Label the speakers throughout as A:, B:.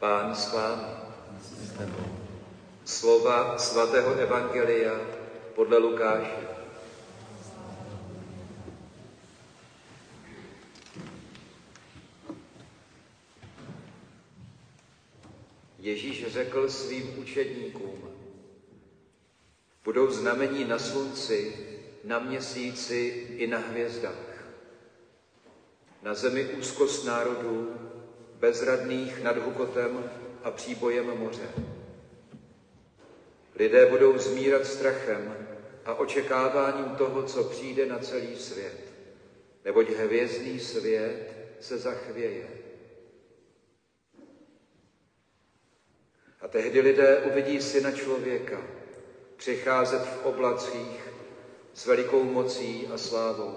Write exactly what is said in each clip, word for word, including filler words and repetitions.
A: Pán s vámi. Slova svatého evangelia podle Lukáše. Ježíš řekl svým učedníkům: budou znamení na slunci, na měsíci i na hvězdách. Na zemi úzkost národů, bezradných nad hukotem a příbojem moře. Lidé budou zmírat strachem a očekáváním toho, co přijde na celý svět, neboť hvězdný svět se zachvěje. A tehdy lidé uvidí Syna člověka přicházet v oblacích s velikou mocí a slávou.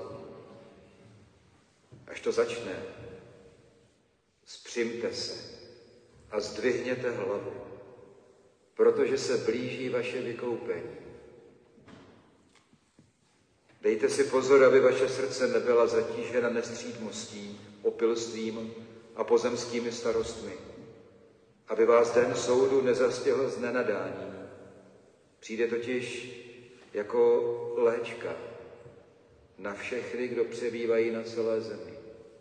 A: Až to začne, zpřimte se a zdvihněte hlavu, protože se blíží vaše vykoupení. Dejte si pozor, aby vaše srdce nebyla zatížena nestřídmostí, opilstvím a pozemskými starostmi, aby vás den soudu nezastihl z nenadání. Přijde totiž jako léčka na všechny, kdo přebývají na celé zemi.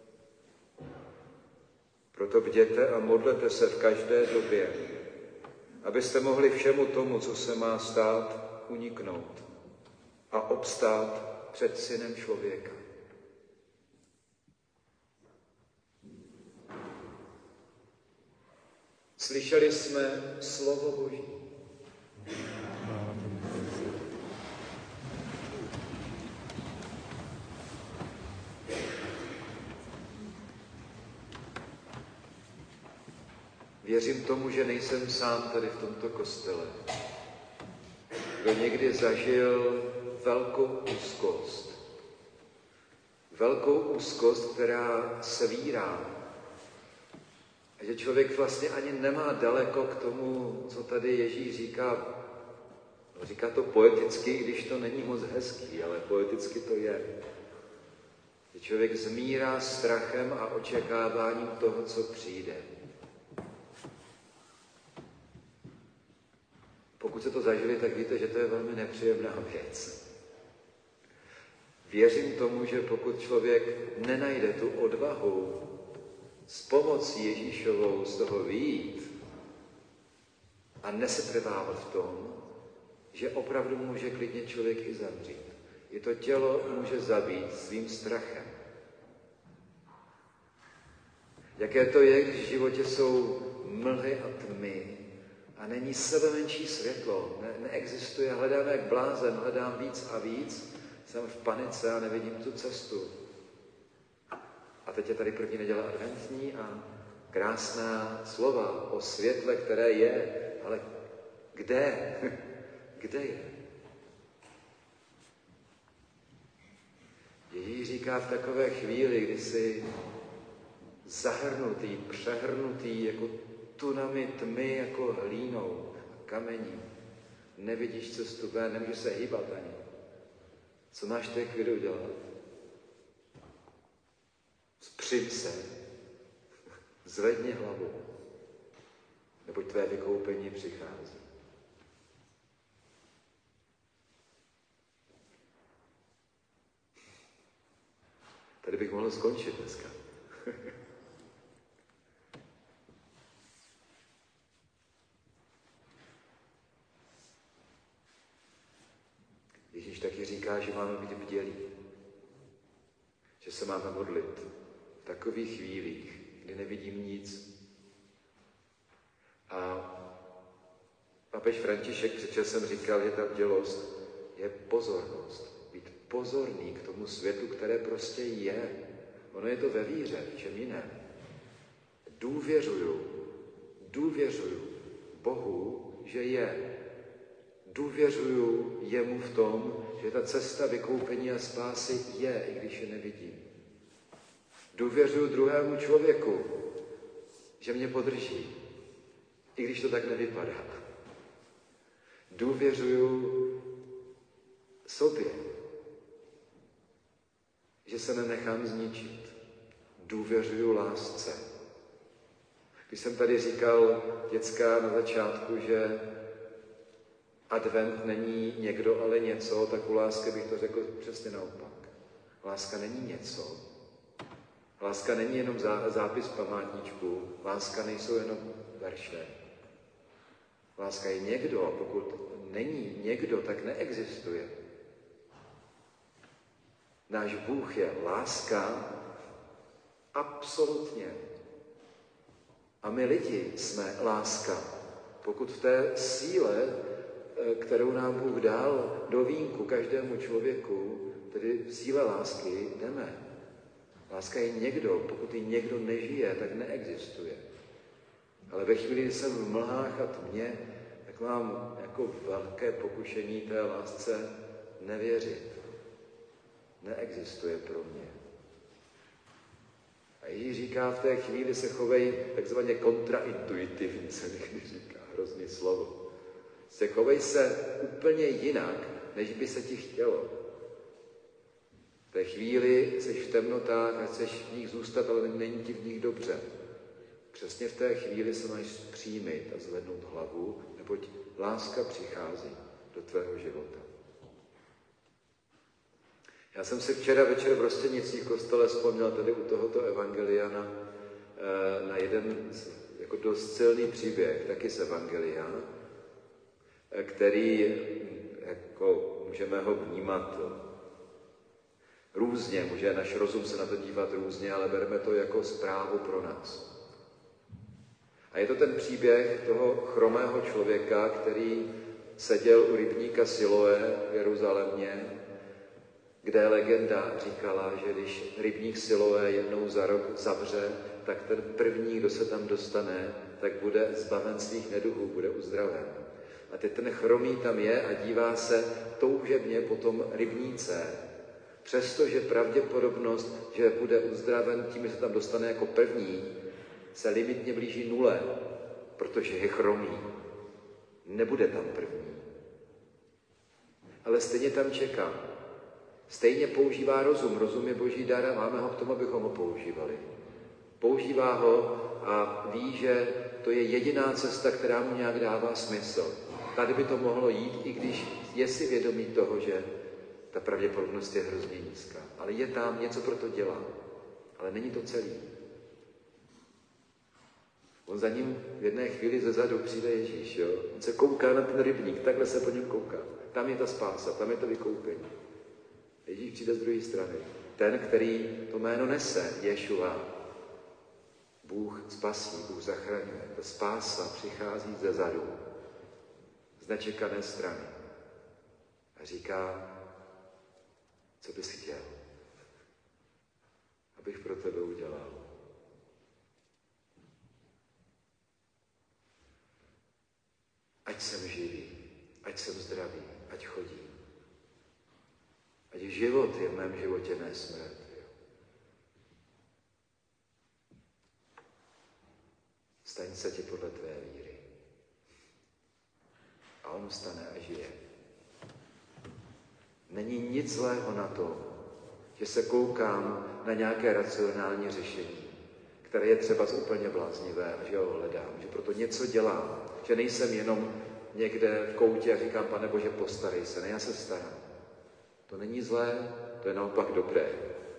A: Proto bděte a modlete se v každé době, abyste mohli všemu tomu, co se má stát, uniknout a obstát před Synem člověka. Slyšeli jsme slovo Boží. Věřím tomu, že nejsem sám tady v tomto kostele, kdo někdy zažil velkou úzkost. Velkou úzkost, která svírá. A že člověk vlastně ani nemá daleko k tomu, co tady Ježíš říká. Říká to poeticky, když to není moc hezký, ale poeticky to je. Že člověk zmírá strachem a očekáváním toho, co přijde. Pokud se to zažili, tak víte, že to je velmi nepříjemná věc. Věřím tomu, že pokud člověk nenajde tu odvahu s pomocí Ježíšovou z toho vyjít a nesetrvávat v tom, že opravdu může klidně člověk i zemřít. I to tělo může zabít svým strachem. Jaké to je, když v životě jsou mlhy a tmy a není sebe menší světlo, ne, neexistuje, hledám jak blázen, hledám víc a víc, jsem v panice a nevidím tu cestu. A teď je tady první neděle adventní a krásná slova o světle, které je, ale kde? Kde je? Ježíš říká v takové chvíli, kdy jsi zahrnutý, přehrnutý jako tunami tmy, jako hlínou a kamení. Nevidíš cestu ven, nemůžeš se hýbat ani. Co máš teď chvíli udělat? Zpřiď se, zvedni hlavu, neboť tvé vykoupení přichází. Tady bych mohl skončit dneska. Ježíš taky říká, že máme být bdělí, že se máme modlit v takových chvílích, kdy nevidím nic. A papež František, před časem říkal, že ta bdělost je pozornost. Být pozorný k tomu světlu, které prostě je. Ono je to ve víře, v čem jiném. Důvěřuju, důvěřuju Bohu, že je. Důvěřuju jemu v tom, že ta cesta vykoupení a spásy je, i když je nevidím. Důvěřuju druhému člověku, že mě podrží, i když to tak nevypadá. Důvěřuju sobě, že se nenechám zničit. Důvěřuju lásce, Když jsem tady říkal, děcka, na začátku, že advent není někdo, ale něco, tak u lásky bych to řekl přesně naopak. Láska není něco. Láska není jenom zá, zápis památníčku. Láska nejsou jenom verše. Láska je někdo, a pokud není někdo, tak neexistuje. Náš Bůh je láska absolutně. A my lidi jsme láska. Pokud v té síle, kterou nám Bůh dal do vínku každému člověku, tedy v síle lásky, jdeme. Láska je někdo, pokud ji někdo nežije, tak neexistuje. Ale ve chvíli, kdy jsem v mlhách a tmě, tak mám jako velké pokušení té lásce nevěřit. Neexistuje pro mě. A Ježíš říká, v té chvíli se chovej takzvaně kontraintuitivně, se někdy říká, hrozný slovo. Se chovej se úplně jinak, než by se ti chtělo. V té chvíli jsi v temnotách a chceš v nich zůstat, ale není ti v nich dobře. Přesně v té chvíli se máš zpřímit a zvednout hlavu, neboť láska přichází do tvého života. Já jsem si včera večer v Rostenicích kostele vzpomněl tady u tohoto evangelia na, na jeden jako dost silný příběh, taky z evangelia, který jako můžeme ho vnímat různě, může náš rozum se na to dívat různě, ale bereme to jako zprávu pro nás. A je to ten příběh toho chromého člověka, který seděl u rybníka Siloé v Jeruzalémě, kde legenda říkala, že když rybník Siloé jednou za rok zavře, tak ten první, kdo se tam dostane, tak bude zbaven svých neduhů, bude uzdraven. A teď ten chromý tam je a dívá se toužebně po tom rybníce, přestože pravděpodobnost, že bude uzdraven tím, že se tam dostane jako první, se limitně blíží nule, protože je chromý. Nebude tam první. Ale stejně tam čeká. Stejně používá rozum. Rozum je boží dar a máme ho k tomu, abychom ho používali. Používá ho a ví, že to je jediná cesta, která mu nějak dává smysl. Tady by to mohlo jít, i když je si vědomý toho, že ta pravděpodobnost je hrozně nízká. Ale je tam, něco pro to dělá. Ale není to celý. On za ním v jedné chvíli zezadu přijde Ježíš, jo? On se kouká na ten rybník, takhle se po něm kouká. Tam je ta spása, tam je to vykoupení. Ježíš přijde z druhé strany. Ten, který to jméno nese, Ješua. Bůh spasí, Bůh zachraňuje. Ta spása přichází ze zadu, z nečekané strany. A říká, co bys chtěl, abych pro tebe udělal. Ať jsem živý, ať jsem zdravý, ať chodím. Ať život je v mém životě, ne smrt. Staň se ti podle tvé víry. A on vstane a žije. Není nic zlého na to, že se koukám na nějaké racionální řešení, které je třeba úplně bláznivé a že ho hledám, že proto něco dělám, že nejsem jenom někde v koutě a říkám, Pane Bože, postarej se, ne, já se starám. To není zlé, to je naopak dobré.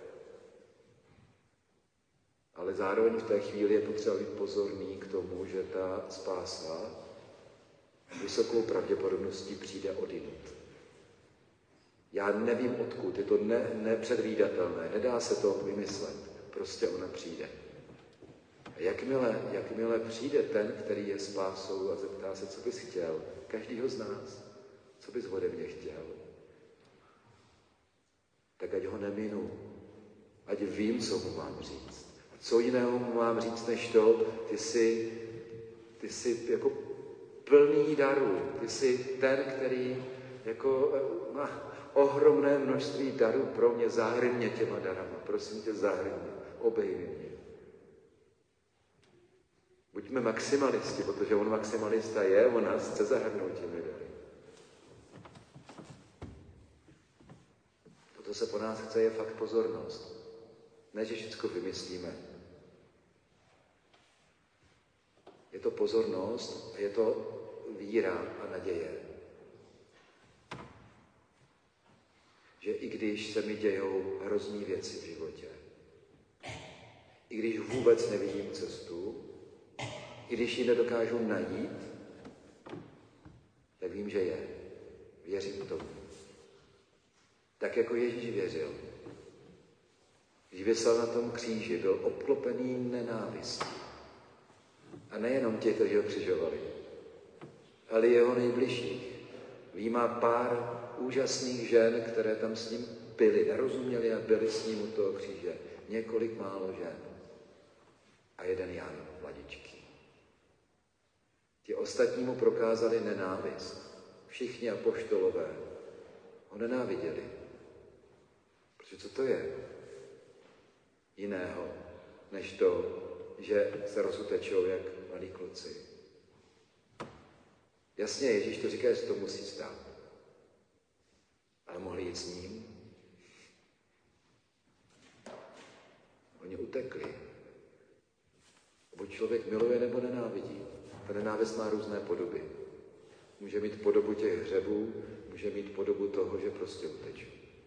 A: Ale zároveň v té chvíli je potřeba být pozorný k tomu, že ta spása vysokou pravděpodobností přijde odjinud. Já nevím odkud, je to ne, nepředvídatelné, nedá se to vymyslet, prostě ona přijde. A jakmile, jakmile přijde ten, který je spásou a zeptá se, co bys chtěl, každýho z nás, co bys ode mě chtěl, tak ať ho neminu, ať vím, co mu mám říct. A co jiného mu mám říct, než to, ty jsi, ty jsi jako plný darů, ty jsi ten, který jako má ohromné množství darů pro mě, zahrň mě těma darama, prosím tě, zahrň mě, obejmi mě. Buďme maximalisti, protože on maximalista je, on nás chce zahrnout těmi dary. To, co se po nás chce, je fakt pozornost. Ne, že všechno vymyslíme. Je to pozornost, je to víra a naděje. Že i když se mi dějou hrozný věci v životě, i když vůbec nevidím cestu, i když ji nedokážu najít, tak vím, že je. Věřím tomu. Tak jako Ježíš věřil. Když visel na tom kříži, byl obklopený nenávistí. A nejenom těch, kteří ho křižovali, ale jeho nejbližších. Výjima pár úžasných žen, které tam s ním byly, nerozuměli a byli s ním u toho kříže. Několik málo žen. A jeden Jan, mladičký. Ti ostatní mu prokázali nenávist. Všichni apoštolové ho nenáviděli. Protože co to je jiného, než to, že se rozutečou jak malí kluci. Jasně, Ježíš to říká, že to musí stát. Ale mohli jít s ním. Oni utekli. Buď člověk miluje, nebo nenávidí. Ta nenávist má různé podoby. Může mít podobu těch hřebů, může mít podobu toho, že prostě uteču.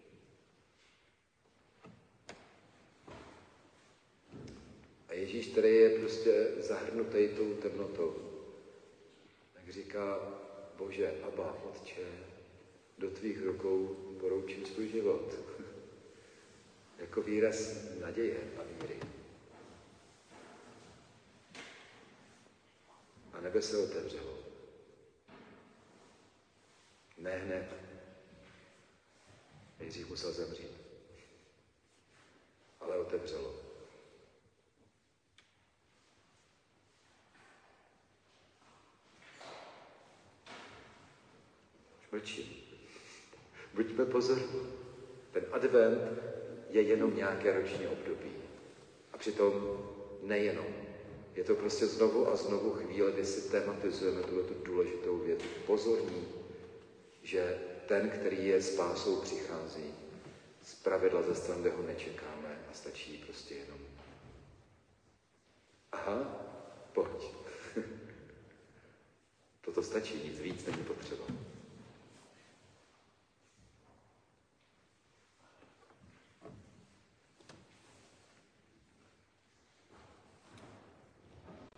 A: A Ježíš, který je prostě zahrnutý tou temnotou, tak říká, Bože, Abba, Otče, do tvých rukou poroučím svůj život. Jako výraz naděje a víry. A nebe se otevřelo. Ne hned. Nejdřív musel zemřít. Ale otevřelo. Už mlčím. Buďme pozorní. Ten advent je jenom nějaké roční období. A přitom nejenom. Je to prostě znovu a znovu chvíle, kdy si tematizujeme tuto důležitou věc. Pozorní, že ten, který je spásou, přichází z pravidla ze stran, kde ho nečekáme a stačí prostě jenom. Aha, pojď. Toto stačí, nic víc není potřeba.